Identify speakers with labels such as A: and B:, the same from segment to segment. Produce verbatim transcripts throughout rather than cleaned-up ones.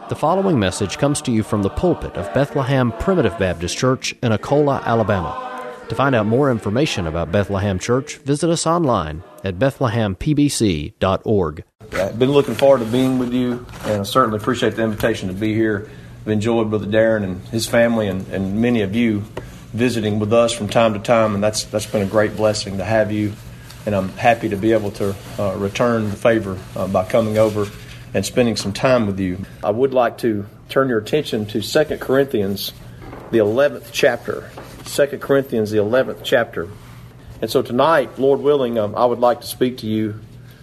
A: The following message comes to you from the pulpit of Bethlehem Primitive Baptist Church in Akola, Alabama. To find out more information about Bethlehem Church, visit us online at bethlehem p b c dot org.
B: I've been looking forward to being with you, and I certainly appreciate the invitation to be here. I've enjoyed Brother Darren and his family and, and many of you visiting with us from time to time, and that's that's been a great blessing to have you, and I'm happy to be able to uh, return the favor uh, by coming over and spending some time with you. I would like to turn your attention to Second Corinthians, the eleventh chapter. Second Corinthians, the eleventh chapter. And so tonight, Lord willing, um, I would like to speak to you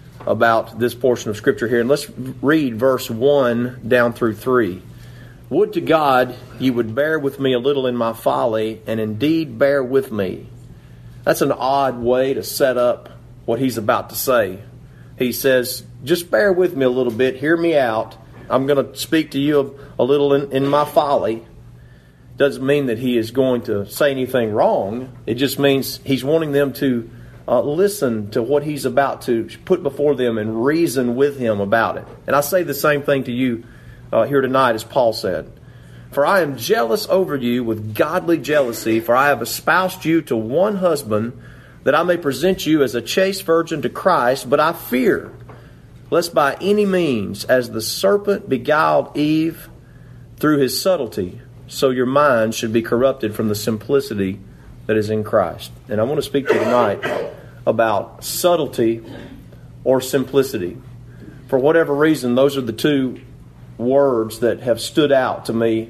B: about this portion of Scripture here. And let's read verse one down through three. Would to God you would bear with me a little in my folly, and indeed bear with me. That's an odd way to set up what he's about to say. He says, just bear with me a little bit, hear me out. I'm going to speak to you a, a little in, in my folly. Doesn't mean that he is going to say anything wrong. It just means he's wanting them to uh, listen to what he's about to put before them and reason with him about it. And I say the same thing to you uh, here tonight as Paul said. For I am jealous over you with godly jealousy, for I have espoused you to one husband, that I may present you as a chaste virgin to Christ. But I fear, lest by any means, as the serpent beguiled Eve through his subtlety, so your mind should be corrupted from the simplicity that is in Christ. And I want to speak to you tonight about subtlety or simplicity. For whatever reason, those are the two words that have stood out to me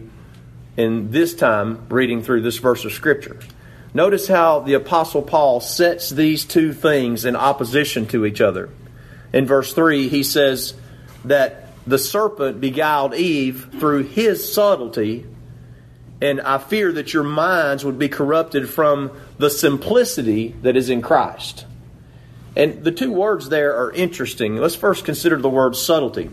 B: in this time reading through this verse of Scripture. Notice how the Apostle Paul sets these two things in opposition to each other. In verse three, he says that the serpent beguiled Eve through his subtlety, and I fear that your minds would be corrupted from the simplicity that is in Christ. And the two words there are interesting. Let's first consider the word subtlety.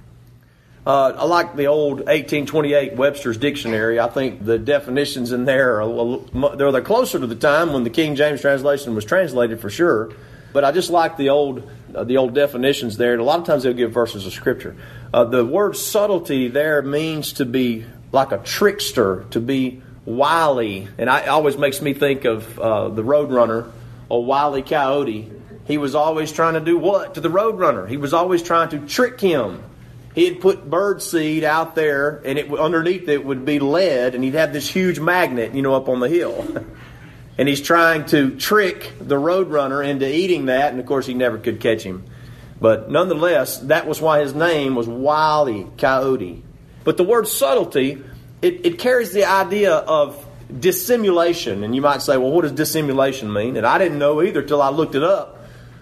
B: Uh, I like the old eighteen twenty-eight Webster's Dictionary. I think the definitions in there are they're, they're closer to the time when the King James translation was translated for sure. But I just like the old uh, the old definitions there. And a lot of times they'll give verses of Scripture. Uh, the word subtlety there means to be like a trickster, to be wily. And I, it always makes me think of uh, the Roadrunner, or Wile E. Coyote. He was always trying to do what to the Roadrunner? He was always trying to trick him. He had put bird seed out there, and it underneath it would be lead, and he'd have this huge magnet, you know, up on the hill. And he's trying to trick the Roadrunner into eating that, and of course he never could catch him. But nonetheless, that was why his name was Wile E. Coyote. But the word subtlety, it, it carries the idea of dissimulation. And you might say, well, what does dissimulation mean? And I didn't know either till I looked it up.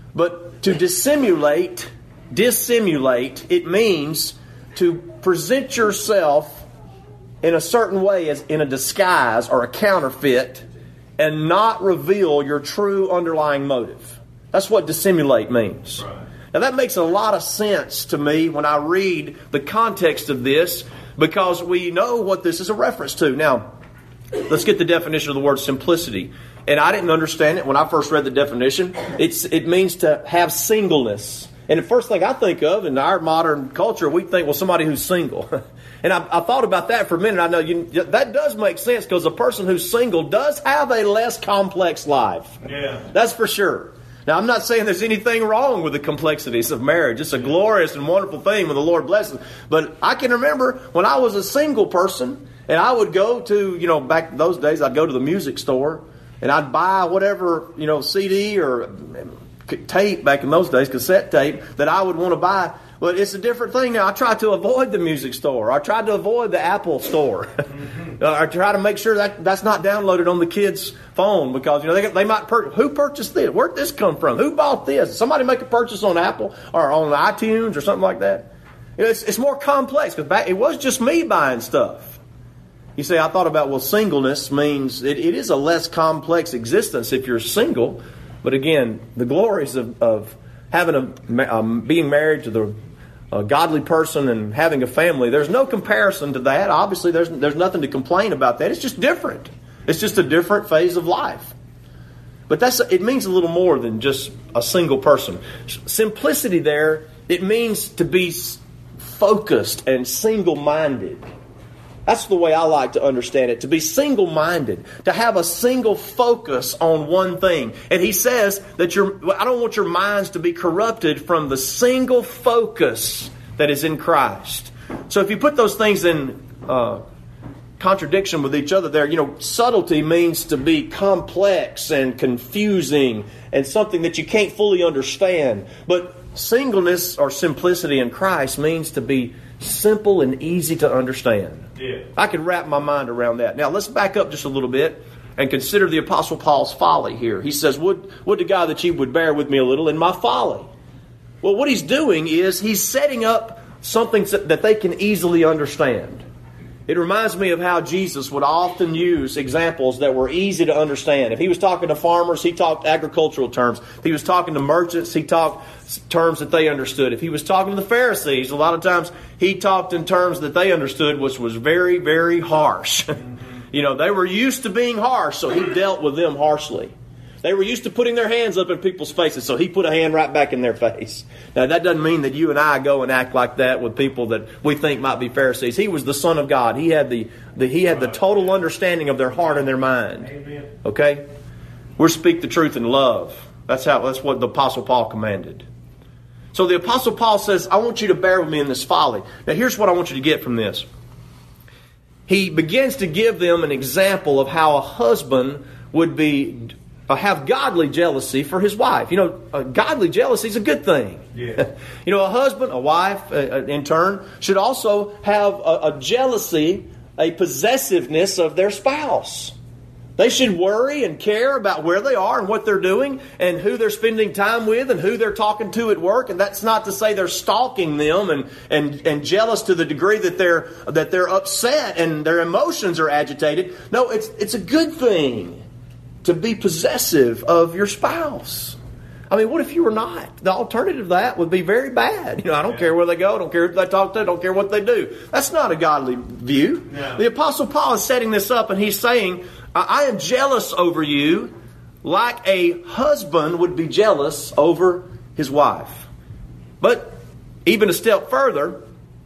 B: But to dissimulate... Dissimulate, it means to present yourself in a certain way as in a disguise or a counterfeit and not reveal your true underlying motive. That's what dissimulate means. Right. Now that makes a lot of sense to me when I read the context of this, because we know what this is a reference to. Now, let's get the definition of the word simplicity. And I didn't understand it when I first read the definition. It's it means to have singleness. And the first thing I think of in our modern culture, we think, well, somebody who's single. And I, I thought about that for a minute. I know you, that does make sense, because a person who's single does have a less complex life. Yeah. That's for sure. Now, I'm not saying there's anything wrong with the complexities of marriage. It's a glorious and wonderful thing when the Lord blesses. But I can remember when I was a single person, and I would go to, you know, back in those days, I'd go to the music store, and I'd buy whatever, you know, C D or tape back in those days, cassette tape, that I would want to buy. But it's a different thing now. I try to avoid the music store. I try to avoid the Apple store. Mm-hmm. I try to make sure that that's not downloaded on the kid's phone, because you know they they might purchase. Who purchased this? Where'd this come from? Who bought this? Somebody make a purchase on Apple or on iTunes or something like that. You know, it's it's more complex, because back it was just me buying stuff. You say, I thought about, well, singleness means it, it is a less complex existence if you're single. But again, the glories of, of having a um, being married to the a godly person and having a family, there's no comparison to that. Obviously, there's there's nothing to complain about that. It's just different. It's just a different phase of life. But that's it means a little more than just a single person. Simplicity there, it means to be focused and single-minded. That's the way I like to understand it, to be single-minded, to have a single focus on one thing. And he says that your, I don't want your minds to be corrupted from the single focus that is in Christ. So if you put those things in uh, contradiction with each other there, you know, subtlety means to be complex and confusing and something that you can't fully understand. But singleness or simplicity in Christ means to be simple and easy to understand. Yeah. I could wrap my mind around that. Now, let's back up just a little bit and consider the Apostle Paul's folly here. He says, would, would to God that you would bear with me a little in my folly. Well, what he's doing is he's setting up something that they can easily understand. It reminds me of how Jesus would often use examples that were easy to understand. If he was talking to farmers, he talked agricultural terms. If he was talking to merchants, he talked terms that they understood. If he was talking to the Pharisees, a lot of times he talked in terms that they understood, which was very, very harsh. You know, they were used to being harsh, so he dealt with them harshly. They were used to putting their hands up in people's faces, so he put a hand right back in their face. Now, that doesn't mean that you and I go and act like that with people that we think might be Pharisees. He was the Son of God. He had the, the he had the total understanding of their heart and their mind. Okay? We're speak the truth in love. That's how. That's what the Apostle Paul commanded. So the Apostle Paul says, I want you to bear with me in this folly. Now, here's what I want you to get from this. He begins to give them an example of how a husband would be... Uh, have godly jealousy for his wife. You know, uh, godly jealousy is a good thing. Yeah. You know, a husband, a wife, uh, in turn, should also have a, a jealousy, a possessiveness of their spouse. They should worry and care about where they are and what they're doing and who they're spending time with and who they're talking to at work. And that's not to say they're stalking them and, and, and jealous to the degree that they're that they're upset and their emotions are agitated. No, it's it's a good thing to be possessive of your spouse. I mean, what if you were not? The alternative to that would be very bad. You know, I don't care where they go. I don't care who they talk to. I don't care what they do. That's not a godly view. No. The Apostle Paul is setting this up and he's saying, I am jealous over you like a husband would be jealous over his wife. But even a step further,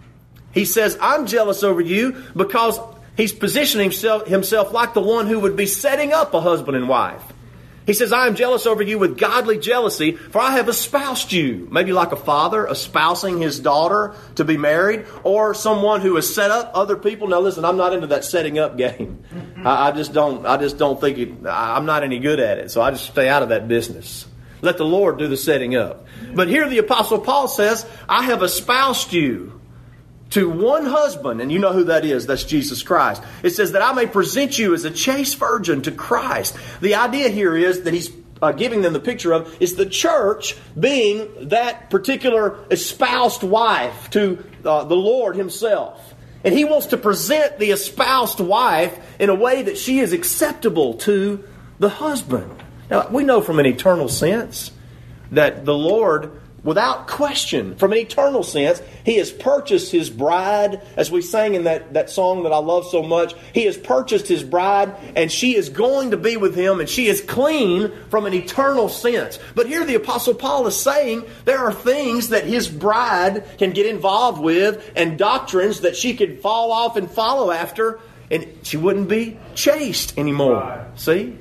B: he says, I'm jealous over you because he's positioning himself, himself like the one who would be setting up a husband and wife. He says, I am jealous over you with godly jealousy, for I have espoused you. Maybe like a father espousing his daughter to be married, or someone who has set up other people. Now listen, I'm not into that setting up game. I, I just don't I just don't think it, I'm not any good at it, so I just stay out of that business. Let the Lord do the setting up. But here the Apostle Paul says, I have espoused you to one husband, and you know who that is. That's Jesus Christ. It says that I may present you as a chaste virgin to Christ. The idea here is that he's uh, giving them the picture of is the church being that particular espoused wife to uh, the Lord himself. And he wants to present the espoused wife in a way that she is acceptable to the husband. Now, we know from an eternal sense that the Lord, without question, from an eternal sense, He has purchased His bride, as we sang in that, that song that I love so much. He has purchased His bride, and she is going to be with Him, and she is clean from an eternal sense. But here the Apostle Paul is saying there are things that His bride can get involved with, and doctrines that she could fall off and follow after, and she wouldn't be chaste anymore. Right. See?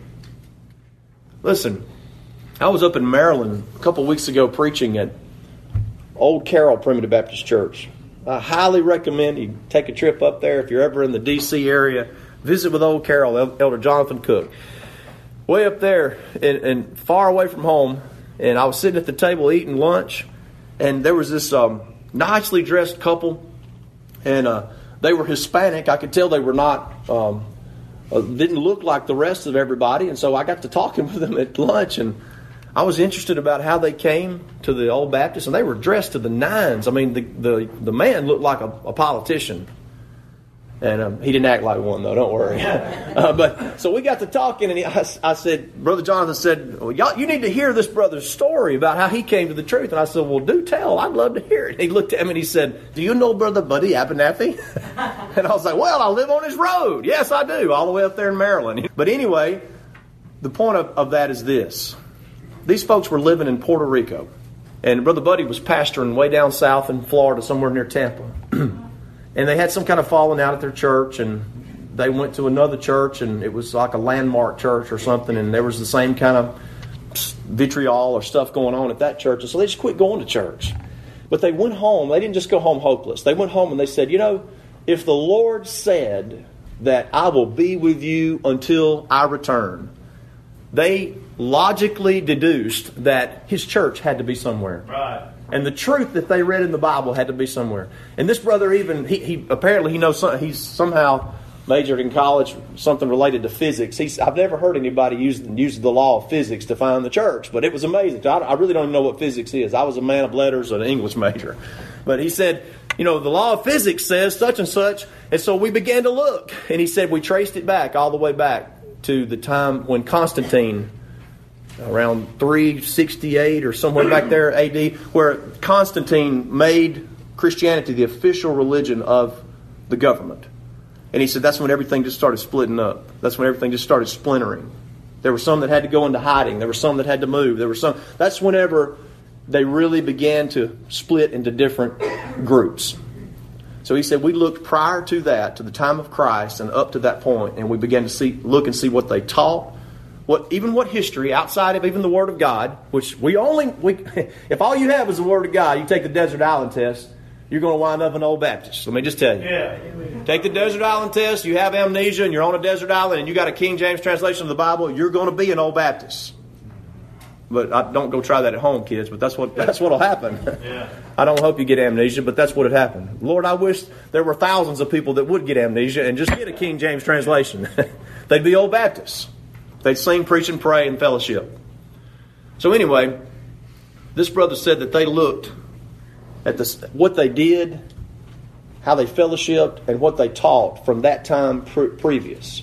B: Listen, I was up in Maryland a couple weeks ago preaching at Old Carroll Primitive Baptist Church. I highly recommend you take a trip up there if you're ever in the D C area. Visit with Old Carroll, Elder Jonathan Cook. Way up there and, and far away from home, and I was sitting at the table eating lunch, and there was this um, nicely dressed couple, and uh, they were Hispanic. I could tell they were not... Um, uh, didn't look like the rest of everybody, and so I got to talking with them at lunch, and I was interested about how they came to the Old Baptist, and they were dressed to the nines. I mean, the the, the man looked like a, a politician, and um, he didn't act like one, though. Don't worry. uh, but so we got to talking, and he, I, I said, Brother Jonathan said, well, y'all, you need to hear this brother's story about how he came to the truth. And I said, well, do tell. I'd love to hear it. And he looked at me and he said, do you know Brother Buddy Abernathy? And I was like, well, I live on his road. Yes, I do, all the way up there in Maryland. But anyway, the point of, of that is this. These folks were living in Puerto Rico. And Brother Buddy was pastoring way down south in Florida, somewhere near Tampa. and they had some kind of falling out at their church, and they went to another church, and it was like a landmark church or something, and there was the same kind of vitriol or stuff going on at that church, and so they just quit going to church. But they went home. They didn't just go home hopeless. They went home and they said, you know, if the Lord said that I will be with you until I return, they logically deduced that his church had to be somewhere.
C: Right.
B: And the truth that they read in the Bible had to be somewhere. And this brother even, he, he apparently he knows some, he's somehow majored in college, something related to physics. He's, I've never heard anybody use, use the law of physics to find the church, but it was amazing. I, I really don't even know what physics is. I was a man of letters, an English major. But he said, you know, the law of physics says such and such, and so we began to look. And he said we traced it back, all the way back to the time when Constantine, around three sixty-eight or somewhere back there A D, where Constantine made Christianity the official religion of the government. And he said that's when everything just started splitting up. That's when everything just started splintering. There were some that had to go into hiding. There were some that had to move. There were some. That's whenever they really began to split into different groups. So he said we looked prior to that, to the time of Christ, and up to that point, and we began to see, look and see what they taught, what even what history outside of even the Word of God, which we only we, if all you have is the Word of God, you take the Desert Island test, you're going to wind up an old Baptist. Let me just tell you.
C: Yeah.
B: Take the Desert Island test, you have amnesia, and you're on a desert island, and you got a King James translation of the Bible, you're going to be an old Baptist. But I, don't go try that at home, kids, but that's what that's what'll happen.
C: Yeah.
B: I don't hope you get amnesia, but that's what had happened. Lord, I wish there were thousands of people that would get amnesia and just get a King James translation. They'd be old Baptists. They'd sing, preach, and pray and fellowship. So anyway, this brother said that they looked at this, what they did, how they fellowshiped, and what they taught from that time pre- previous.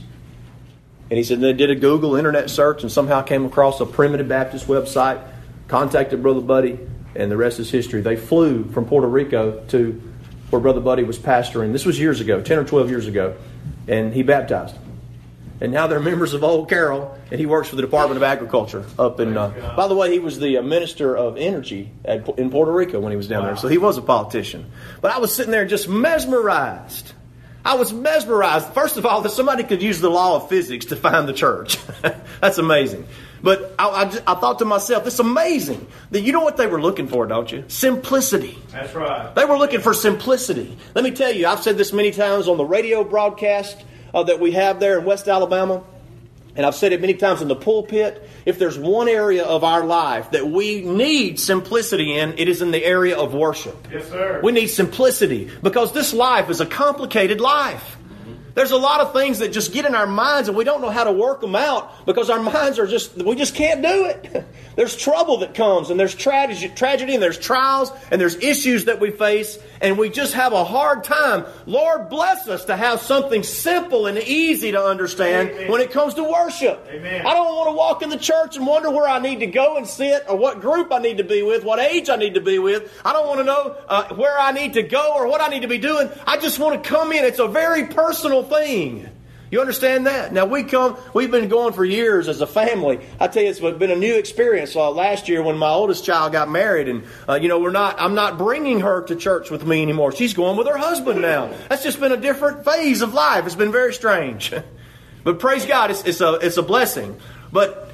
B: And he said they did a Google internet search and somehow came across a Primitive Baptist website, contacted Brother Buddy, and the rest is history. They flew from Puerto Rico to where Brother Buddy was pastoring. This was years ago, ten or twelve years ago, and he baptized them. And now they're members of Old Carroll, and he works for the Department of Agriculture up in... Uh, by the way, he was the uh, Minister of Energy at, in Puerto Rico when he was down wow. there, so he was a politician. But I was sitting there just mesmerized. I was mesmerized. First of all, that somebody could use the law of physics to find the church. That's amazing. But I, I, just, I thought to myself, it's amazing that you know what they were looking for, don't you? Simplicity.
C: That's right.
B: They were looking for simplicity. Let me tell you, I've said this many times on the radio broadcast uh, that we have there in West Alabama, and I've said it many times in the pulpit. If there's one area of our life that we need simplicity in, it is in the area of worship.
C: Yes, sir.
B: We need simplicity because this life is a complicated life. There's a lot of things that just get in our minds and we don't know how to work them out because our minds are just, we just can't do it. There's trouble that comes and there's tragedy, tragedy and there's trials and there's issues that we face and we just have a hard time. Lord, bless us to have something simple and easy to understand Amen. When it comes to worship.
C: Amen.
B: I don't want to walk in the church and wonder where I need to go and sit or what group I need to be with, what age I need to be with. I don't want to know uh, where I need to go or what I need to be doing. I just want to come in. It's a very personal thing. You understand that? Now we come, we've been going for years as a family. I tell you, it's been a new experience. Uh, last year when my oldest child got married, and uh, you know, we're not, I'm not bringing her to church with me anymore. She's going with her husband now. That's just been a different phase of life. It's been very strange, but praise God, it's, it's a, it's a blessing. But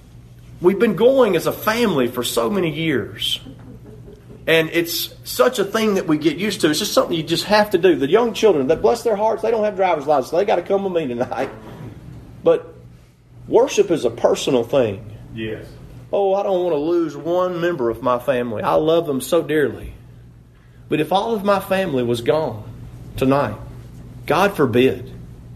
B: we've been going as a family for so many years. And it's such a thing that we get used to. It's just something you just have to do. The young children, that bless their hearts, they don't have driver's license. So they got to come with me tonight. But worship is a personal thing.
C: Yes.
B: Oh, I don't want to lose one member of my family. I love them so dearly. But if all of my family was gone tonight, God forbid,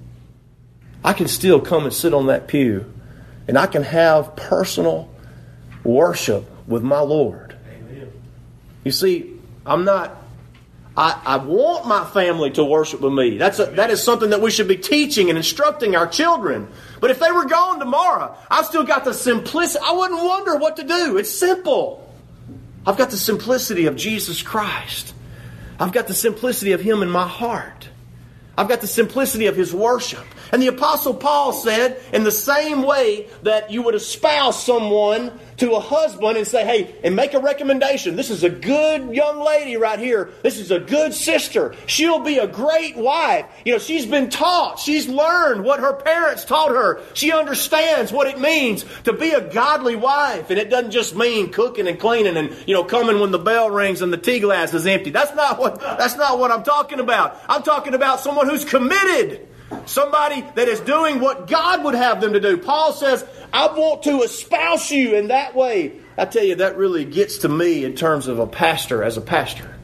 B: I can still come and sit on that pew and I can have personal worship with my Lord. You see, I'm not, I, I want my family to worship with me. That's a, that is something that we should be teaching and instructing our children. But if they were gone tomorrow, I've still got the simplicity. I wouldn't wonder what to do. It's simple. I've got the simplicity of Jesus Christ. I've got the simplicity of Him in my heart. I've got the simplicity of His worship. And the Apostle Paul said, in the same way that you would espouse someone to a husband and say, hey, and make a recommendation. This is a good young lady right here. This is a good sister. She'll be a great wife. You know, she's been taught. She's learned what her parents taught her. She understands what it means to be a godly wife. And it doesn't just mean cooking and cleaning and, you know, coming when the bell rings and the tea glass is empty. That's not what, that's not what I'm talking about. I'm talking about someone who's committed. Somebody that is doing what God would have them to do. Paul says, I want to espouse you in that way. I tell you, that really gets to me in terms of a pastor as a pastor.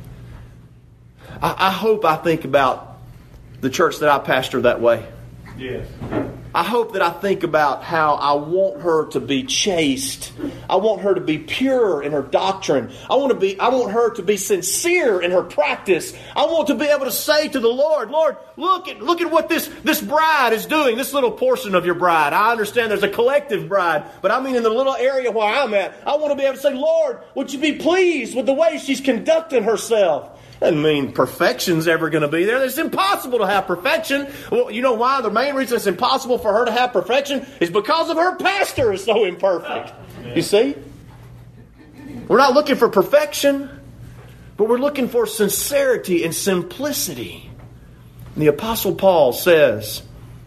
B: I, I hope I think about the church that I pastor that way.
C: Yes.
B: I hope that I think about how I want her to be chaste. I want her to be pure in her doctrine. I want to be I want her to be sincere in her practice. I want to be able to say to the Lord, Lord, look at look at what this, this bride is doing, this little portion of your bride. I understand there's a collective bride, but I mean in the little area where I'm at, I want to be able to say, Lord, would you be pleased with the way she's conducting herself? Doesn't mean perfection's ever going to be there. It's impossible to have perfection. Well, you know why? The main reason it's impossible for her to have perfection is because of her pastor is so imperfect. You see? We're not looking for perfection, but we're looking for sincerity and simplicity. And the Apostle Paul says,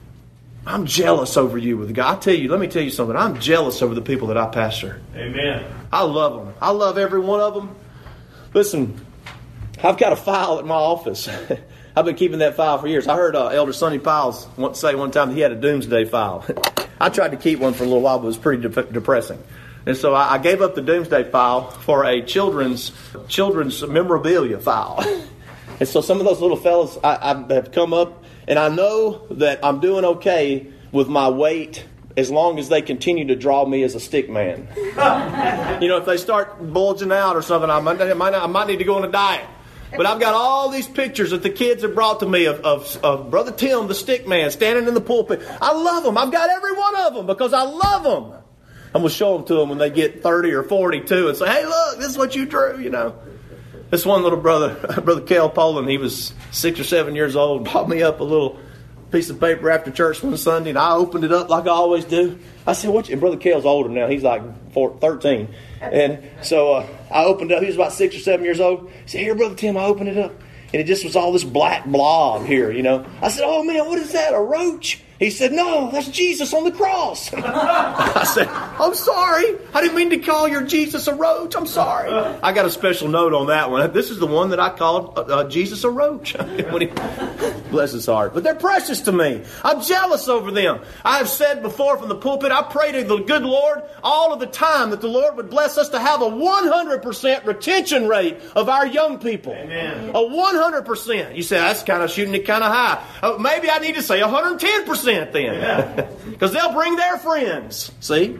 B: I'm jealous over you with God. I tell you, let me tell you something. I'm jealous over the people that I pastor.
C: Amen.
B: I love them. I love every one of them. Listen, I've got a file at my office. I've been keeping that file for years. I heard uh, Elder Sonny Piles once say one time that he had a doomsday file. I tried to keep one for a little while, but it was pretty de- depressing. And so I, I gave up the doomsday file for a children's children's memorabilia file. And so some of those little fellas I, I have come up, and I know that I'm doing okay with my weight as long as they continue to draw me as a stick man. You know, if they start bulging out or something, I might, I might, I might need to go on a diet. But I've got all these pictures that the kids have brought to me of, of, of Brother Tim, the stick man, standing in the pulpit. I love them. I've got every one of them because I love them. I'm going to show them to them when they get thirty or forty-two and say, hey, look, this is what you drew, you know. This one little brother, Brother Kel Poland, he was six or seven years old, brought me up a little piece of paper after church one Sunday, and I opened it up like I always do. I said, what? You? And Brother Kel's older now. He's like four, thirteen. And so uh, I opened it up. He was about six or seven years old. He said, here, Brother Tim, I opened it up. And it just was all this black blob here, you know. I said, oh, man, what is that, a roach? He said, no, that's Jesus on the cross. I said, I'm sorry. I didn't mean to call your Jesus a roach. I'm sorry. I got a special note on that one. This is the one that I called uh, uh, Jesus a roach. When he, bless his heart. But they're precious to me. I'm jealous over them. I have said before from the pulpit, I pray to the good Lord all of the time that the Lord would bless us to have a one hundred percent retention rate of our young people.
C: Amen.
B: A one hundred percent. You say, that's kind of shooting it kind of high. Uh, maybe I need to say one hundred ten percent. Then, because they'll bring their friends. See?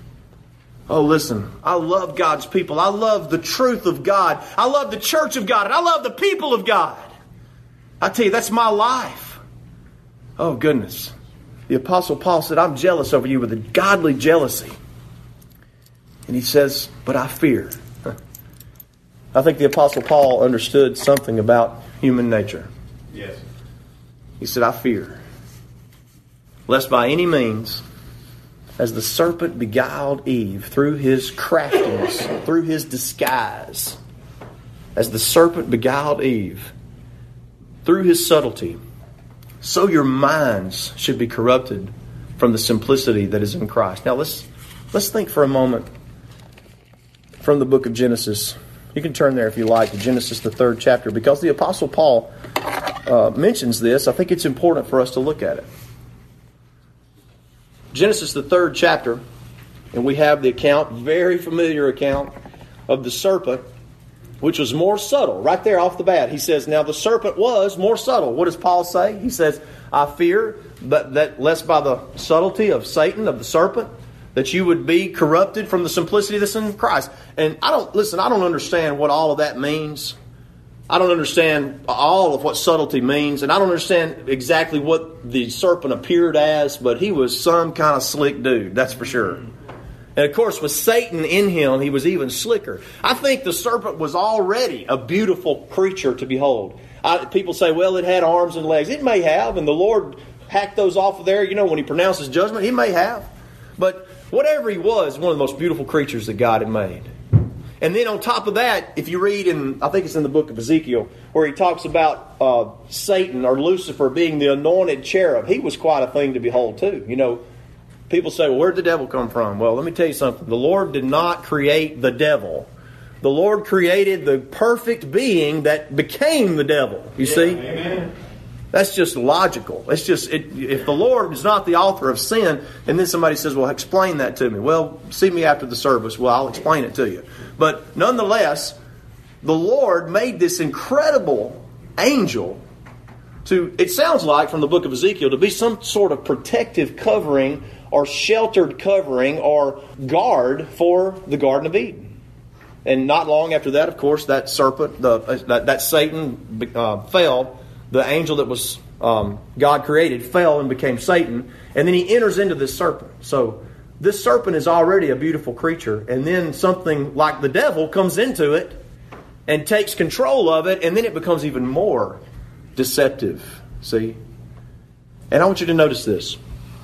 B: Oh, listen, I love God's people. I love the truth of God. I love the church of God, and I love the people of God. I tell you, that's my life. Oh, goodness. The Apostle Paul said, I'm jealous over you with a godly jealousy. And he says, but I fear. I think the Apostle Paul understood something about human nature.
C: Yes.
B: He said, I fear, lest by any means, as the serpent beguiled Eve through his craftiness, through his disguise, as the serpent beguiled Eve through his subtlety, so your minds should be corrupted from the simplicity that is in Christ. Now let's let's think for a moment from the book of Genesis. You can turn there if you like to Genesis, the third chapter, because the Apostle Paul uh, mentions this. I think it's important for us to look at it. Genesis, the third chapter, and we have the account, very familiar account, of the serpent, which was more subtle. Right there off the bat, he says, now the serpent was more subtle. What does Paul say? He says, I fear that, that lest by the subtlety of Satan, of the serpent, that you would be corrupted from the simplicity that's in Christ. And I don't, listen, I don't understand what all of that means. I don't understand all of what subtlety means, and I don't understand exactly what the serpent appeared as, but he was some kind of slick dude, that's for sure. And of course, with Satan in him, he was even slicker. I think the serpent was already a beautiful creature to behold. I, people say, well, it had arms and legs. It may have, and the Lord hacked those off of there, you know, when he pronounces judgment, he may have. But Whatever he was, one of the most beautiful creatures that God had made. And then on top of that, if you read in, I think it's in the book of Ezekiel, where he talks about uh, Satan or Lucifer being the anointed cherub, he was quite a thing to behold too. You know, people say, well, where did the devil come from? Well, let me tell you something. The Lord did not create the devil. The Lord created the perfect being that became the devil. You yeah, see? Amen. That's just logical. It's just, it, if the Lord is not the author of sin, and then somebody says, well, explain that to me. Well, see me after the service. Well, I'll explain it to you. But nonetheless, the Lord made this incredible angel to, it sounds like from the book of Ezekiel, to be some sort of protective covering or sheltered covering or guard for the Garden of Eden. And not long after that, of course, that serpent, the uh, that, that Satan uh, fell. The angel that was um, God created fell and became Satan. And then he enters into this serpent. So this serpent is already a beautiful creature. And then something like the devil comes into it and takes control of it. And then it becomes even more deceptive. See? And I want you to notice this.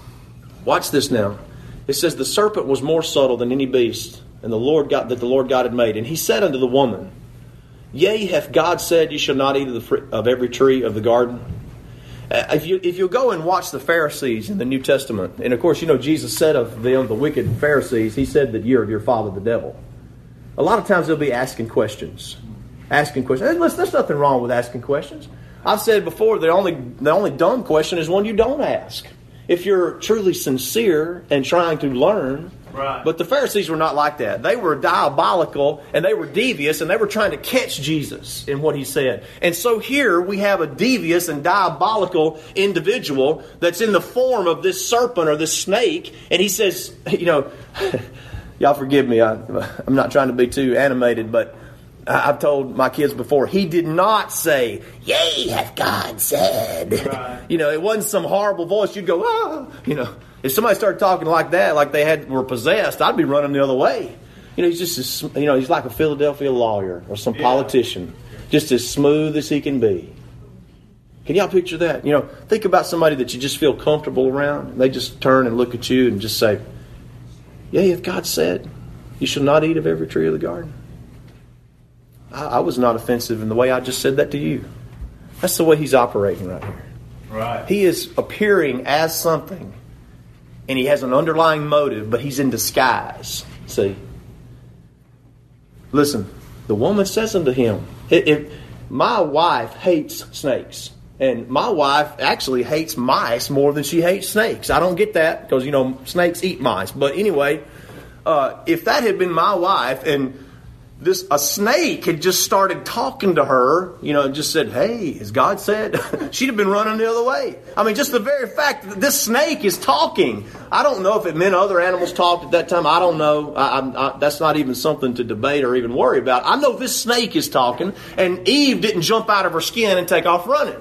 B: Watch this now. It says the serpent was more subtle than any beast and the Lord God, that the Lord God had made. And he said unto the woman, Yea, hath God said, you shall not eat of, the fr- of every tree of the garden? Uh, if you if you go and watch the Pharisees in the New Testament, and of course, you know, Jesus said of them, the wicked Pharisees, he said that you're of your father, the devil. A lot of times they'll be asking questions. Asking questions. And listen, there's nothing wrong with asking questions. I've said before, the only the only dumb question is one you don't ask. If you're truly sincere and trying to learn. Right. But the Pharisees were not like that. They were diabolical and they were devious and they were trying to catch Jesus in what he said. And so here we have a devious and diabolical individual that's in the form of this serpent or this snake. And he says, you know, y'all forgive me, I, I'm not trying to be too animated, but I've told my kids before, he did not say, Yea, hath God said. Right. You know, it wasn't some horrible voice. You'd go, ah, you know. If somebody started talking like that, like they had were possessed, I'd be running the other way. You know, he's just, as, you know, he's like a Philadelphia lawyer or some yeah. politician, just as smooth as he can be. Can y'all picture that? You know, think about somebody that you just feel comfortable around. And they just turn and look at you and just say, Yea, if God said, you shall not eat of every tree of the garden. I, I was not offensive in the way I just said that to you. That's the way he's operating right here. Right. He is appearing as something. And he has an underlying motive, but he's in disguise. See? Listen, the woman says unto him, if, if my wife hates snakes, and my wife actually hates mice more than she hates snakes. I don't get that, because, you know, snakes eat mice. But anyway, uh, if that had been my wife, and this a snake had just started talking to her, you know, and just said, hey, as God said, she'd have been running the other way. I mean, just the very fact that this snake is talking. I don't know if it meant other animals talked at that time. I don't know. I, I, I, that's not even something to debate or even worry about. I know this snake is talking, and Eve didn't jump out of her skin and take off running.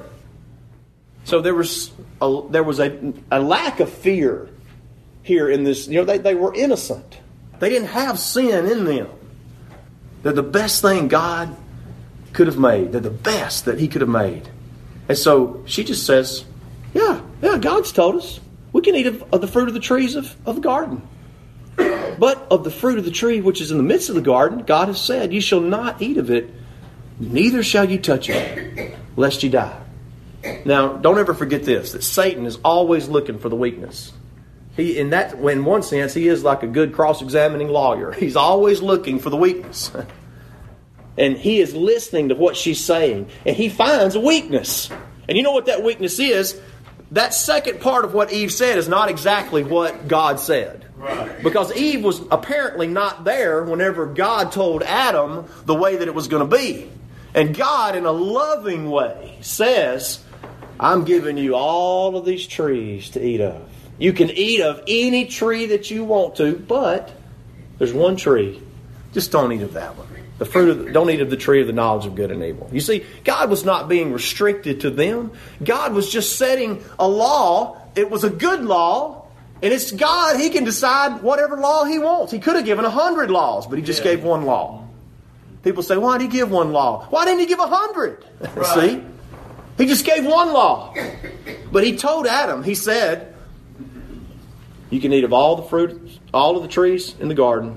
B: So there was a, there was a, a lack of fear here in this. You know, they, they were innocent. They didn't have sin in them. They're the best thing God could have made. They're the best that he could have made. And so she just says, yeah, yeah, God's told us. We can eat of, of the fruit of the trees of, of the garden. But of the fruit of the tree which is in the midst of the garden, God has said, you shall not eat of it, neither shall you touch it, lest you die. Now, don't ever forget this, that Satan is always looking for the weakness. He, in that, in one sense, he is like a good cross-examining lawyer. He's always looking for the weakness. And he is listening to what she's saying. And he finds a weakness. And you know what that weakness is? That second part of what Eve said is not exactly what God said. Right. Because Eve was apparently not there whenever God told Adam the way that it was going to be. And God, in a loving way, says, I'm giving you all of these trees to eat of. You can eat of any tree that you want to, but there's one tree. Just don't eat of that one. The fruit of the, don't eat of the tree of the knowledge of good and evil. You see, God was not being restricted to them. God was just setting a law. It was a good law. And it's God. He can decide whatever law He wants. He could have given a hundred laws, but He just yeah. gave one law. People say, why did He give one law? Why didn't He give a hundred? Right. See? He just gave one law. But He told Adam, He said, You can eat of all the fruit, all of the trees in the garden,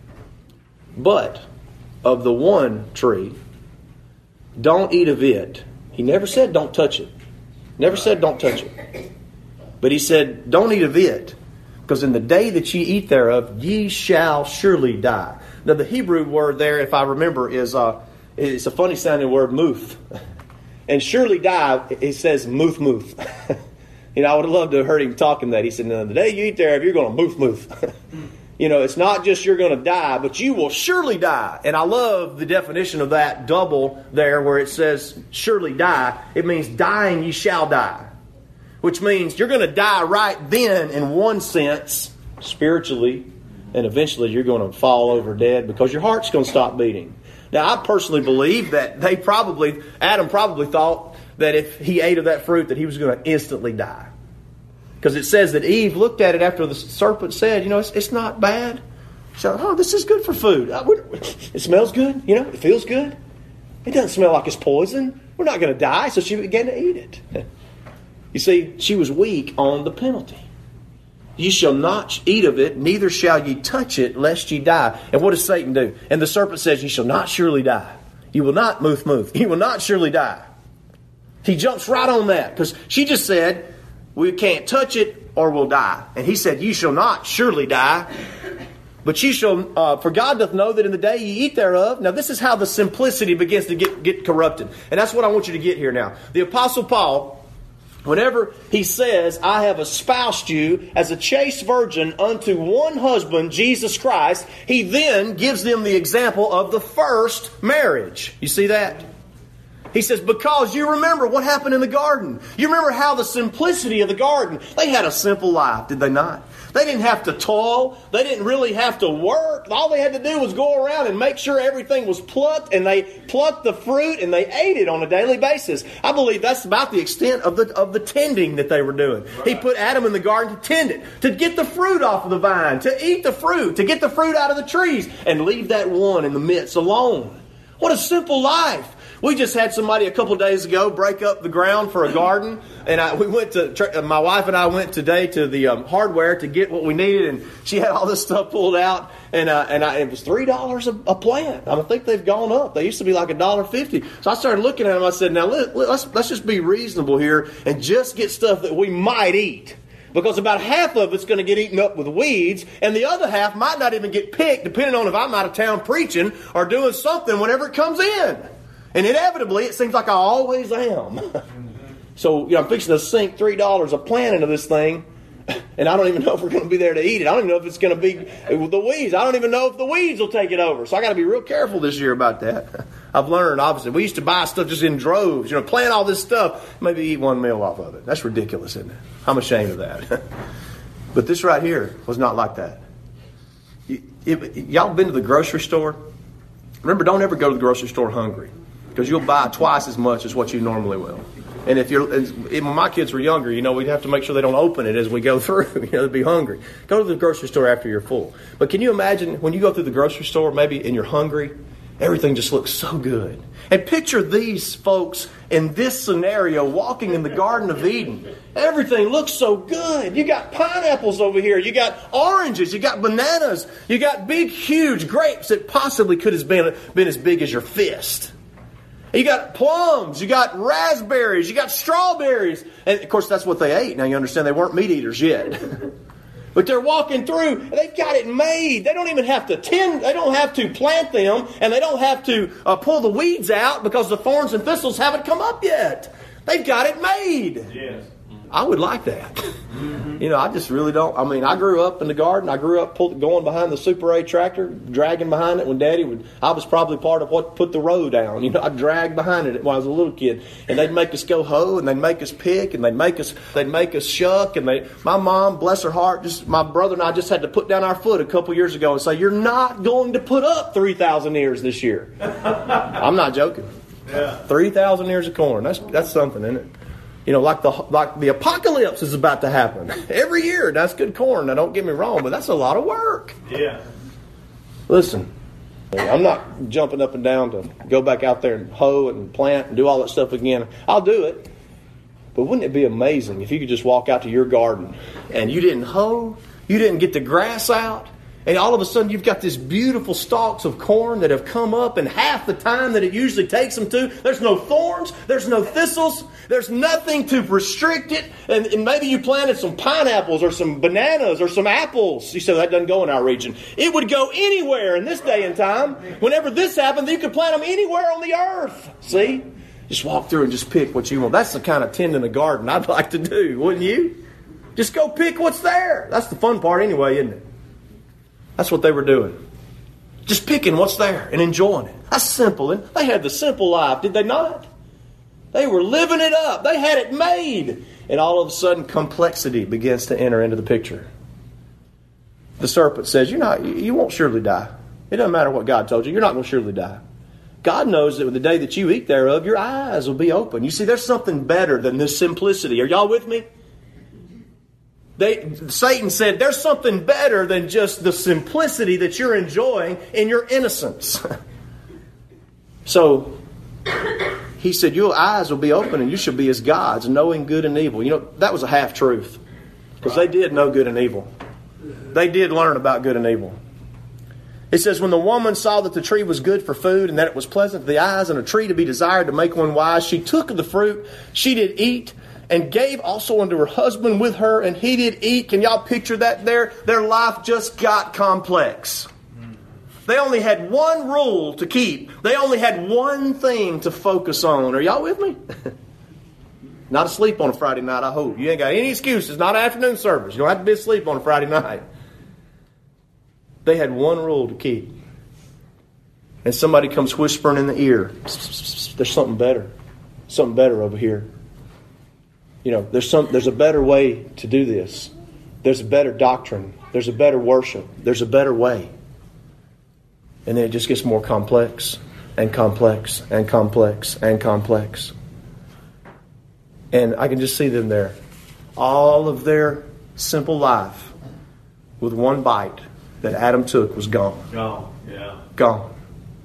B: but of the one tree, don't eat of it. He never said don't touch it. Never said don't touch it. But he said don't eat of it, because in the day that ye eat thereof, ye shall surely die. Now the Hebrew word there, if I remember, is uh, it's a funny sounding word, muth. And surely die, it says muth muth. You know, I would have loved to have heard him talking that. He said, no, the day you eat thereof, you're going to muth muth. You know, it's not just you're going to die, but you will surely die. And I love the definition of that double there where it says surely die. It means dying ye shall die. Which means you're going to die right then in one sense, spiritually, and eventually you're going to fall over dead because your heart's going to stop beating. Now, I personally believe that they probably, Adam probably thought that if he ate of that fruit that he was going to instantly die. Because it says that Eve looked at it after the serpent said, you know, it's, it's not bad. She said, oh, this is good for food. It smells good, you know, it feels good. It doesn't smell like it's poison. We're not going to die. So she began to eat it. You see, she was weak on the penalty. Ye shall not eat of it, neither shall ye touch it, lest ye die. And what does Satan do? And the serpent says, ye shall not surely die. You will not move, move. You will not surely die. He jumps right on that because she just said, we can't touch it or we'll die. And he said, ye shall not surely die. But ye shall, uh, for God doth know that in the day ye eat thereof. Now this is how the simplicity begins to get, get corrupted. And that's what I want you to get here now. The Apostle Paul, whenever he says, I have espoused you as a chaste virgin unto one husband, Jesus Christ, he then gives them the example of the first marriage. You see that? He says, because you remember what happened in the garden. You remember how the simplicity of the garden. They had a simple life, did they not? They didn't have to toil. They didn't really have to work. All they had to do was go around and make sure everything was plucked. And they plucked the fruit and they ate it on a daily basis. I believe that's about the extent of the of the tending that they were doing. Right. He put Adam in the garden to tend it, to get the fruit off of the vine, to eat the fruit, to get the fruit out of the trees, and leave that one in the midst alone. What a simple life. We just had somebody a couple days ago break up the ground for a garden, and I, we went to my wife and I went today to the um, hardware to get what we needed, and she had all this stuff pulled out, and uh, and I, it was three dollars a, a plant. I think they've gone up. They used to be like a dollar fifty. So I started looking at them. I said, now let, let's let's just be reasonable here and just get stuff that we might eat. Because about half of it's going to get eaten up with weeds, and the other half might not even get picked, depending on if I'm out of town preaching or doing something whenever it comes in. And inevitably, it seems like I always am. So, you know, I'm fixing to sink three dollars a plant into this thing, and I don't even know if we're going to be there to eat it. I don't even know if it's going to be the weeds. I don't even know if the weeds will take it over. So I got to be real careful this year about that. I've learned, obviously. We used to buy stuff just in droves. You know, plant all this stuff, maybe eat one meal off of it. That's ridiculous, isn't it? I'm ashamed of that. But this right here was not like that. Y- y- y'all been to the grocery store? Remember, don't ever go to the grocery store hungry, because you'll buy twice as much as what you normally will. And if you're, when my kids were younger, you know, we'd have to make sure they don't open it as we go through. You know, they'd be hungry. Go to the grocery store after you're full. But can you imagine when you go through the grocery store, maybe, and you're hungry, everything just looks so good. And picture these folks in this scenario walking in the Garden of Eden. Everything looks so good. You got pineapples over here. You got oranges. You got bananas. You got big, huge grapes that possibly could have been, been as big as your fist. You got plums, you got raspberries, you got strawberries. And, of course, that's what they ate. Now, you understand they weren't meat eaters yet. But they're walking through, and they've got it made. They don't even have to tend, they don't have to plant them, and they don't have to uh, pull the weeds out because the thorns and thistles haven't come up yet. They've got it made. Yes. I would like that. Mm-hmm. You know, I just really don't. I mean, I grew up in the garden. I grew up pull, going behind the Super A tractor, dragging behind it when Daddy would. I was probably part of what put the row down. You know, I dragged behind it when I was a little kid, and they'd make us go hoe, and they'd make us pick, and they'd make us they'd make us shuck, and they. My mom, bless her heart, just my brother and I just had to put down our foot a couple years ago and say, "You're not going to put up three thousand ears this year." I'm not joking. Yeah. Three thousand ears of corn. That's that's something, isn't it? You know, like the like the apocalypse is about to happen every year. That's good corn. Now, don't get me wrong, but that's a lot of work. Yeah. Listen, I'm not jumping up and down to go back out there and hoe and plant and do all that stuff again. I'll do it. But wouldn't it be amazing if you could just walk out to your garden and you didn't hoe, You didn't get the grass out. And all of a sudden you've got these beautiful stalks of corn that have come up in half the time that it usually takes them to. There's no thorns. There's no thistles. There's nothing to restrict it. And, and maybe you planted some pineapples or some bananas or some apples. You say, that doesn't go in our region. It would go anywhere in this day and time. Whenever this happened, you could plant them anywhere on the earth. See? Just walk through and just pick what you want. That's the kind of tending a garden I'd like to do, wouldn't you? Just go pick what's there. That's the fun part anyway, isn't it? That's what they were doing. Just picking what's there and enjoying it. That's simple. And they had the simple life, did they not? They were living it up. They had it made. And all of a sudden, complexity begins to enter into the picture. The serpent says, You're not, you won't surely die. It doesn't matter what God told you. You're not going to surely die. God knows that the day that you eat thereof, your eyes will be open. You see, there's something better than this simplicity. Are y'all with me? They, Satan said, there's something better than just the simplicity that you're enjoying in your innocence. So, he said, your eyes will be open and you shall be as gods, knowing good and evil. You know, that was a half-truth. Because they did know good and evil. They did learn about good and evil. It says, when the woman saw that the tree was good for food and that it was pleasant to the eyes and a tree to be desired to make one wise, she took of the fruit, she did eat, and gave also unto her husband with her, and he did eat. Can y'all picture that there? Their life just got complex. They only had one rule to keep. They only had one thing to focus on. Are y'all with me? Not asleep on a Friday night, I hope. You ain't got any excuses. Not afternoon service. You don't have to be asleep on a Friday night. They had one rule to keep. And somebody comes whispering in the ear, there's something better. Something better over here. You know, there's some. There's a better way to do this. There's a better doctrine. There's a better worship. There's a better way. And then it just gets more complex and complex and complex and complex. And I can just see them there. All of their simple life with one bite that Adam took was gone.
C: Gone, yeah.
B: Gone.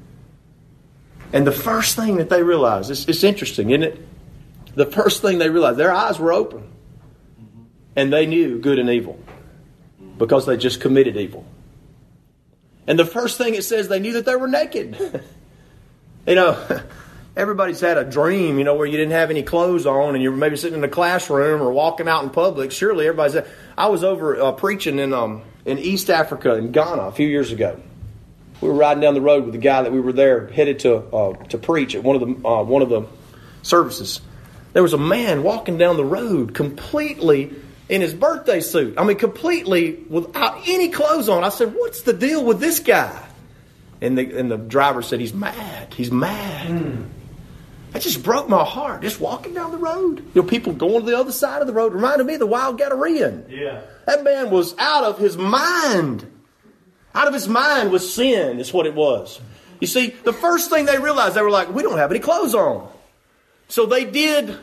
B: And the first thing that they realized, it's, it's interesting, isn't it? The first thing they realized, their eyes were open. And they knew good and evil. Because they just committed evil. And the first thing it says, they knew that they were naked. You know, everybody's had a dream, you know, where you didn't have any clothes on and you were maybe sitting in a classroom or walking out in public. Surely everybody's had. I was over uh, preaching in um in East Africa, in Ghana, a few years ago. We were riding down the road with the guy that we were there, headed to uh, to preach at one of the uh, one of the services. There was a man walking down the road completely in his birthday suit. I mean, completely without any clothes on. I said, what's the deal with this guy? And the, and the driver said, he's mad. He's mad. Mm. That just broke my heart. Just walking down the road. You know, people going to the other side of the road. Reminded me of the wild Gadarean.
C: Yeah.
B: That man was out of his mind. Out of his mind was sin, is what it was. You see, the first thing they realized, they were like, we don't have any clothes on. So they did,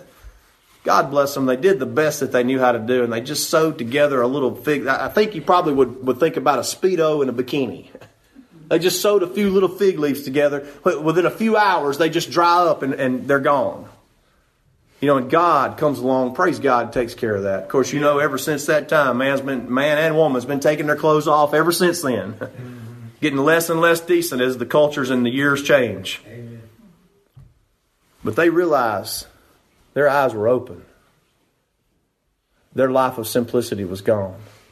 B: God bless them, they did the best that they knew how to do, and they just sewed together a little fig. I think you probably would, would think about a Speedo and a bikini. They just sewed a few little fig leaves together. Within a few hours, they just dry up and, and they're gone. You know, and God comes along, praise God, takes care of that. Of course, you know, ever since that time, man's been, man and woman's been taking their clothes off ever since then. Getting less and less decent as the cultures and the years change. Amen. But they realized their eyes were open. Their life of simplicity was gone.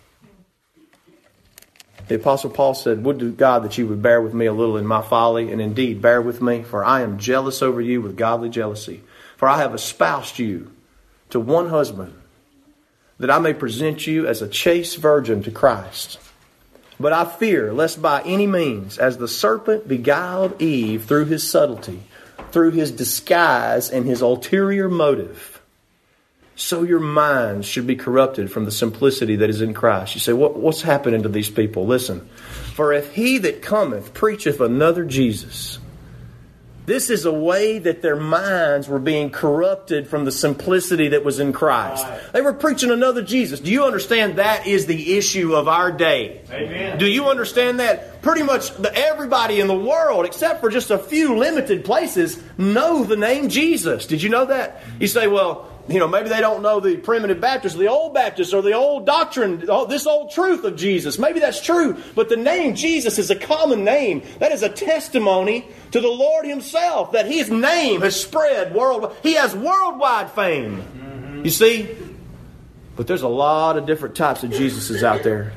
B: The Apostle Paul said, would to God that you would bear with me a little in my folly, and indeed bear with me, for I am jealous over you with godly jealousy. For I have espoused you to one husband, that I may present you as a chaste virgin to Christ. But I fear, lest by any means, as the serpent beguiled Eve through his subtlety, through his disguise and his ulterior motive, so your minds should be corrupted from the simplicity that is in Christ. You say, what, what's happening to these people? Listen, for if he that cometh preacheth another Jesus, this is a way that their minds were being corrupted from the simplicity that was in Christ. Right. They were preaching another Jesus. Do you understand that is the issue of our day?
C: Amen.
B: Do you understand that? Pretty much the, everybody in the world, except for just a few limited places, know the name Jesus. Did you know that? You say, well, You know, maybe they don't know the primitive Baptists, the old Baptists, or the old doctrine, this old truth of Jesus. Maybe that's true. But the name Jesus is a common name. That is a testimony to the Lord Himself, that His name has spread worldwide. He has worldwide fame. Mm-hmm. You see? But there's a lot of different types of Jesuses out there.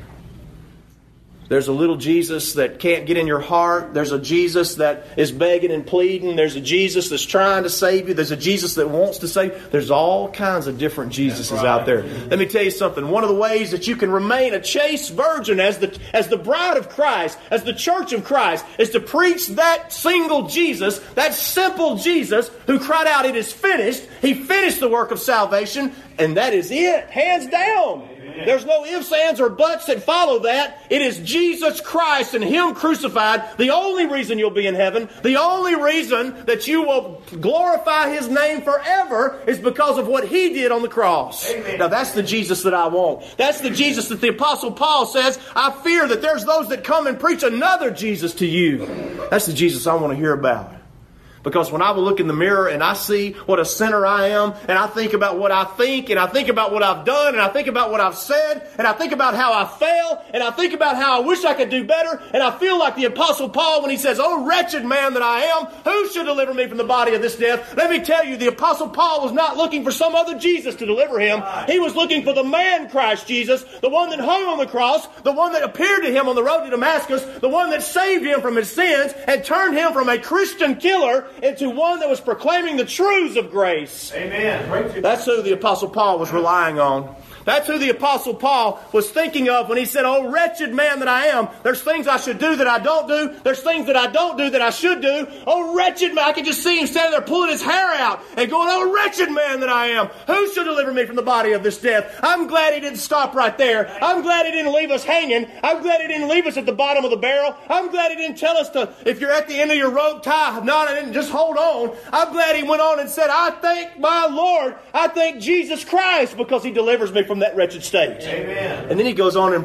B: There's a little Jesus that can't get in your heart. There's a Jesus that is begging and pleading. There's a Jesus that's trying to save you. There's a Jesus that wants to save. There's all kinds of different Jesuses right out there. Let me tell you something. One of the ways that you can remain a chaste virgin as the, as the bride of Christ, as the church of Christ, is to preach that single Jesus, that simple Jesus who cried out, "It is finished." He finished the work of salvation, and that is it, hands down. There's no ifs, ands, or buts that follow that. It is Jesus Christ and Him crucified. The only reason you'll be in heaven, the only reason that you will glorify His name forever is because of what He did on the cross. Amen. Now that's the Jesus that I want. That's the Jesus that the Apostle Paul says, "I fear that there's those that come and preach another Jesus to you." That's the Jesus I want to hear about. Because when I will look in the mirror and I see what a sinner I am, and I think about what I think, and I think about what I've done, and I think about what I've said, and I think about how I fail, and I think about how I wish I could do better, and I feel like the Apostle Paul when he says, "Oh, wretched man that I am, who should deliver me from the body of this death?" Let me tell you, the Apostle Paul was not looking for some other Jesus to deliver him. He was looking for the man Christ Jesus, the one that hung on the cross, the one that appeared to him on the road to Damascus, the one that saved him from his sins and turned him from a Christian killer into one that was proclaiming the truths of grace. Amen. That's who the Apostle Paul was relying on. That's who the Apostle Paul was thinking of when he said, "Oh, wretched man that I am. There's things I should do that I don't do. There's things that I don't do that I should do. Oh, wretched man." I could just see him standing there pulling his hair out and going, "Oh, wretched man that I am. Who shall deliver me from the body of this death?" I'm glad he didn't stop right there. I'm glad he didn't leave us hanging. I'm glad he didn't leave us at the bottom of the barrel. I'm glad he didn't tell us to, if you're at the end of your rope, tie a knot and just hold on. I'm glad he went on and said, "I thank my Lord. I thank Jesus Christ because He delivers me from that wretched state." Amen. And then he goes on and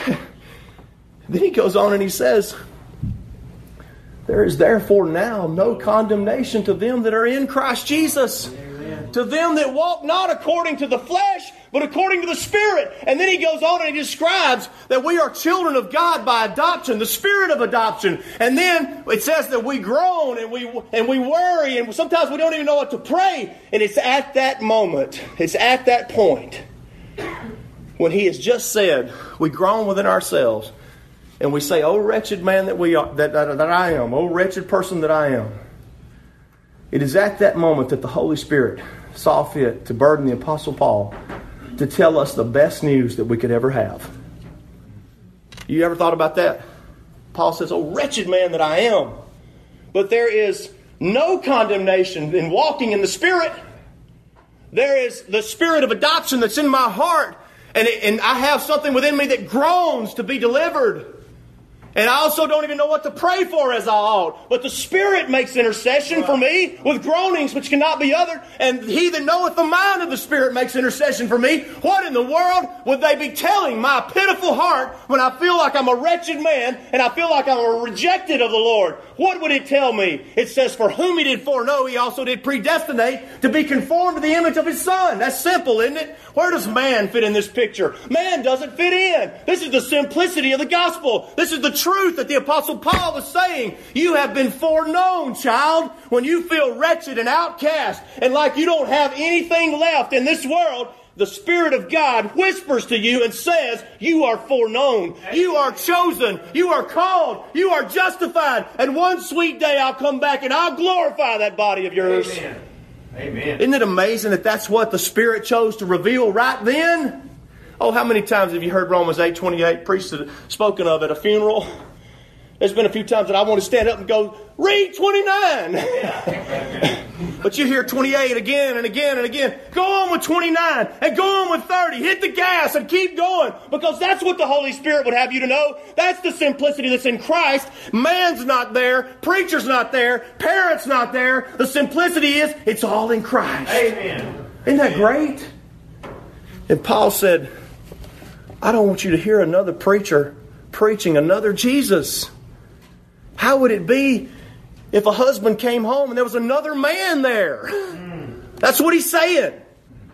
B: then he goes on and he says, "There is therefore now no condemnation to them that are in Christ Jesus, Amen. To them that walk not according to the flesh, but according to the Spirit." And then he goes on and he describes that we are children of God by adoption, the Spirit of adoption. And then it says that we groan and we and we worry, and sometimes we don't even know what to pray. And it's at that moment, it's at that point, when he has just said, we groan within ourselves, and we say, "Oh, wretched man that we are, that, that, that I am, oh, wretched person that I am." It is at that moment that the Holy Spirit saw fit to burden the Apostle Paul to tell us the best news that we could ever have. You ever thought about that? Paul says, "Oh, wretched man that I am." But there is no condemnation in walking in the Spirit. There is the Spirit of adoption that's in my heart. And, it, and I have something within me that groans to be delivered. And I also don't even know what to pray for as I ought. But the Spirit makes intercession for me with groanings which cannot be uttered. And He that knoweth the mind of the Spirit makes intercession for me. What in the world would they be telling my pitiful heart when I feel like I'm a wretched man and I feel like I'm rejected of the Lord? What would it tell me? It says, "For whom He did foreknow, He also did predestinate to be conformed to the image of His Son." That's simple, isn't it? Where does man fit in this picture? Man doesn't fit in. This is the simplicity of the gospel. This is the truth that the Apostle Paul was saying. You have been foreknown, child. When you feel wretched and outcast and like you don't have anything left in this world, the Spirit of God whispers to you and says, "You are foreknown. You are chosen. You are called. You are justified. And one sweet day I'll come back and I'll glorify that body of yours." Amen. Amen. Isn't it amazing that that's what the Spirit chose to reveal right then? Oh, how many times have you heard Romans eight twenty-eight preached, spoken of at a funeral? There's been a few times that I want to stand up and go, "Read twenty-nine." But you hear twenty-eight again and again and again. Go on with twenty-nine and go on with thirty. Hit the gas and keep going. Because that's what the Holy Spirit would have you to know. That's the simplicity that's in Christ. Man's not there. Preacher's not there. Parents not there. The simplicity is, it's all in Christ. Amen. Isn't that great? And Paul said, "I don't want you to hear another preacher preaching another Jesus." How would it be if a husband came home and there was another man there? That's what he's saying.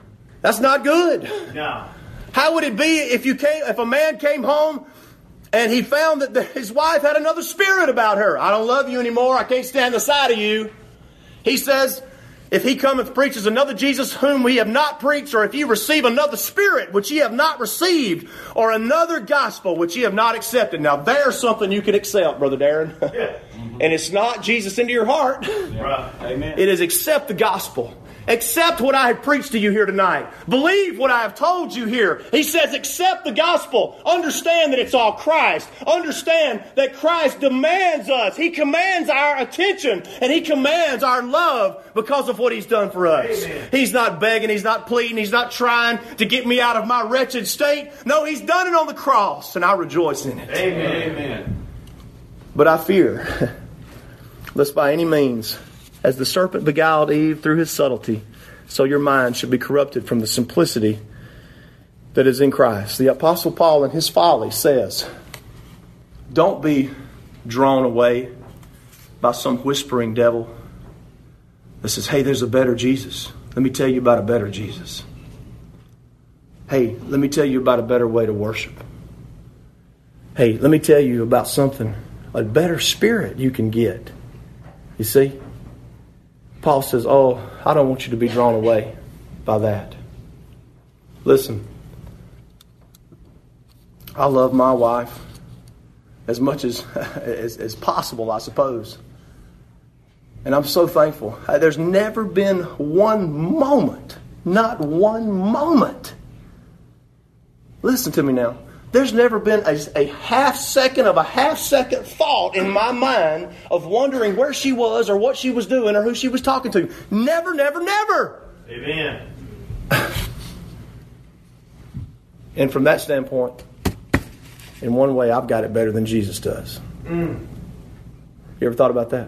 B: That's not good.
C: No.
B: How would it be if you came, if a man came home and he found that the, his wife had another spirit about her? I don't love you anymore. I can't stand the sight of you. He says, if he cometh preaches another Jesus whom we have not preached, or if you receive another spirit which ye have not received, or another gospel which ye have not accepted. Now there's something you can accept, Brother Darren.
C: Yeah.
B: And it's not Jesus into your heart.
C: Right. Amen.
B: It is accept the gospel. Accept what I have preached to you here tonight. Believe what I have told you here. He says accept the gospel. Understand that it's all Christ. Understand that Christ demands us. He commands our attention. And He commands our love because of what He's done for us.
C: Amen.
B: He's not begging. He's not pleading. He's not trying to get me out of my wretched state. No, He's done it on the cross. And I rejoice in it.
C: Amen. Amen.
B: But I fear, lest by any means, as the serpent beguiled Eve through his subtlety, so your mind should be corrupted from the simplicity that is in Christ. The Apostle Paul in his folly says, don't be drawn away by some whispering devil that says, hey, there's a better Jesus. Let me tell you about a better Jesus. Hey, let me tell you about a better way to worship. Hey, let me tell you about something, a better spirit you can get. You see? Paul says, oh, I don't want you to be drawn away by that. Listen, I love my wife as much as, as, as possible, I suppose. And I'm so thankful. There's never been one moment, not one moment. Listen to me now. There's never been a, a half second of a half second thought in my mind of wondering where she was or what she was doing or who she was talking to. Never, never, never.
C: Amen.
B: And from that standpoint, in one way, I've got it better than Jesus does.
C: Mm.
B: You ever thought about that?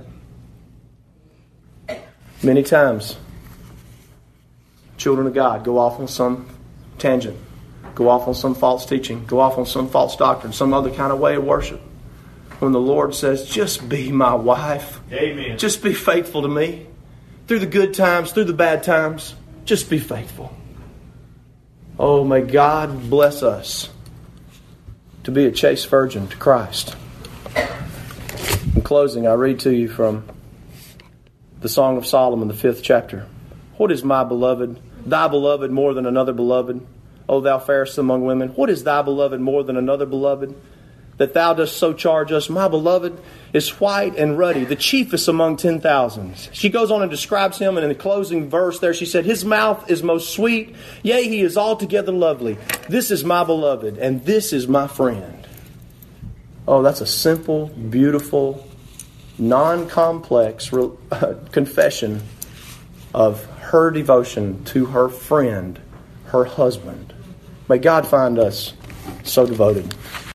B: Many times, children of God go off on some tangent. Go off on some false teaching. Go off on some false doctrine. Some other kind of way of worship. When the Lord says, just be my wife.
C: Amen.
B: Just be faithful to me. Through the good times, through the bad times. Just be faithful. Oh, may God bless us to be a chaste virgin to Christ. In closing, I read to you from the Song of Solomon, the fifth chapter. What is my beloved? Thy beloved more than another beloved? O thou fairest among women, what is thy beloved more than another beloved? That thou dost so charge us, my beloved is white and ruddy, the chiefest among ten thousands. She goes on and describes him, and in the closing verse there she said, his mouth is most sweet, yea, he is altogether lovely. This is my beloved, and this is my friend. Oh, that's a simple, beautiful, non-complex confession of her devotion to her friend, her husband. May God find us so devoted.